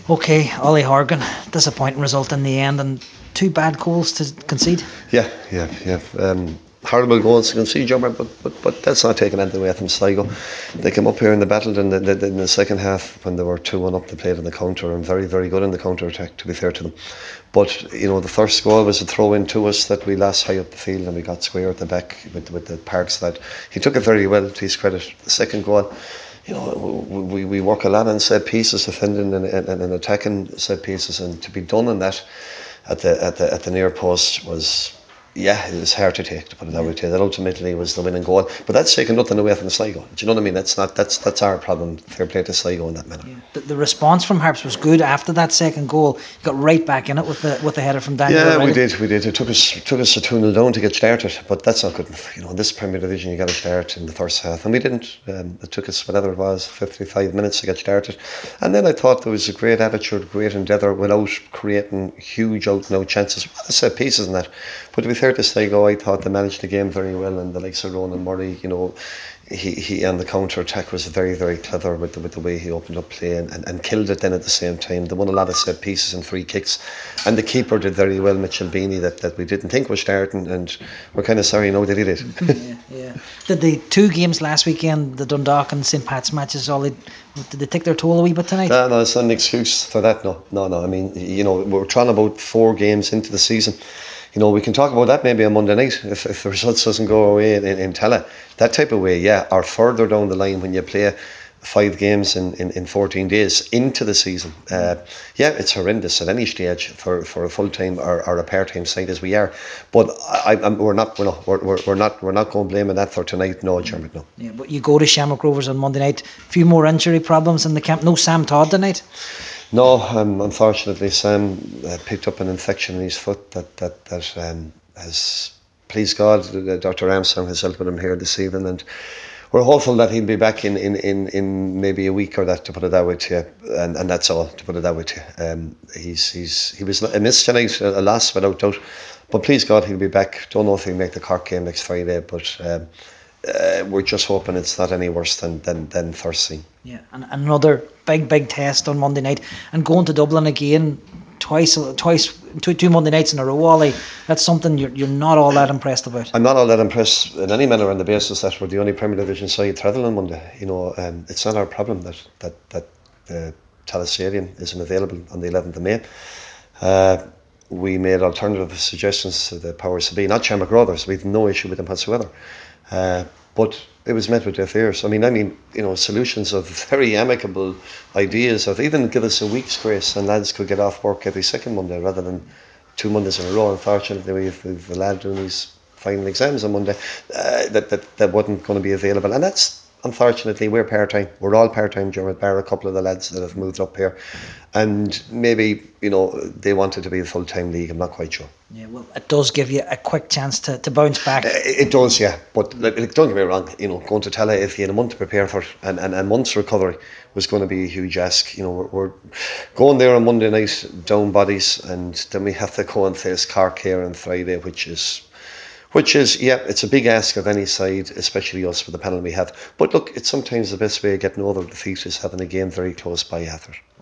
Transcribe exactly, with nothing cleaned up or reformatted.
Okay, Ollie Horgan, disappointing result in the end, and two bad goals to concede. Yeah, yeah, yeah. Um, horrible goals to concede, Jummer, but, but but that's not taking anything away from Sligo. They came up here in the battle in the, the, in the second half when they were two one up. They played in the counter and very very good in the counter attack. To be fair to them, but you know the first goal was a throw in to us that we lost high up the field and we got square at the back with with the Parks lad. He took it very well to his credit. The second goal, you know, we, we work a lot on set pieces, defending and, and, and attacking set pieces, and to be done on that at the at the at the near post was, yeah, it was hard to take, to put it that way. That ultimately was the winning goal, but that's taking nothing away from the Sligo. Do you know what I mean? That's not that's that's our problem. Fair play to Sligo in that manner. Yeah. The, the response from Harps was good after that second goal. You got right back in it with the with the header from Daniel. Yeah, O'Reilly. we did, we did. It took us it took us a two nil down to get started, but that's not good. You know, in this Premier Division, you got to start in the first half, and we didn't. Um, it took us whatever it was, fifty-five minutes to get started, and then I thought there was a great attitude, great endeavour, without creating huge out and out chances. Well, I said pieces in that, but to be fair to Sligo, I thought they managed the game very well, and the likes of Ronan Murray, you know, he, he and the counter attack was very very clever with the, with the way he opened up play and, and, and killed it then at the same time. They won a lot of set pieces and free kicks, and the keeper did very well, Mitchell Beanie, that, that we didn't think was starting, and we're kind of sorry now that he did. yeah, yeah. Did the two games last weekend, the Dundalk and Saint Pat's matches, all they, did they take their toll a wee bit tonight? No, no, it's not an excuse for that. No, no, no. I mean, you know, we're trying about four games into the season. You know, we can talk about that maybe on Monday night if, if the results doesn't go away in, in, in Tala. That type of way, yeah, or further down the line when you play five games in, in, in fourteen days into the season. Uh, yeah, it's horrendous at any stage for, for a full time or, or a part time side as we are. But I, I'm, we're not we're not we're, we're not we're not going to blame that for tonight. No, Dermot, no. Yeah, but you go to Shamrock Rovers on Monday night. A few more injury problems in the camp. No Sam Todd tonight. No, um, unfortunately, Sam uh, picked up an infection in his foot that that that um, has, please God, uh, Doctor Armstrong has helped with him here this evening, and we're hopeful that he'll be back in, in, in, in maybe a week or that, to put it that way to you, and, and that's all, to put it that way to you. Um, he's he's he was a miss tonight, a loss without doubt, but please God, he'll be back. Don't know if he'll make the Cork game next Friday, but um, uh, we're just hoping it's not any worse than than, than first seen. Yeah, and another big, big test on Monday night, and going to Dublin again twice, twice, two, two Monday nights in a row. Wally, that's something you're you're not all that impressed about. I'm not all that impressed in any manner on the basis that we're the only Premier Division side travelling on Monday. You know, um, it's not our problem that that that the Tallaght Stadium isn't available on the eleventh of May. Uh, we made alternative suggestions to the powers to be, not Shamrock Rovers. We've no issue with them whatsoever. Uh, but it was met with deaf ears. I mean, I mean, you know, solutions of very amicable ideas of even give us a week's grace and lads could get off work every second Monday rather than two Mondays in a row. Unfortunately, we've, we've a lad doing his final exams on Monday uh, that, that that wasn't going to be available, and that's unfortunately we're part time. We're all part time, Dermot, bar a couple of the lads that have moved up here, and maybe you know they wanted to be a full time league. I'm not quite sure. Yeah, well, it does give you a quick chance to, to bounce back. It, it does, yeah. But like, don't get me wrong, you know, going to Tala if you had a month to prepare for it and, and a month's recovery was going to be a huge ask. You know, we're, we're going there on Monday night, down bodies, and then we have to go and face Cork here on Friday, which is, which is, yeah, it's a big ask of any side, especially us with the panel we have. But look, it's sometimes the best way of getting over defeat is having a game very close by after.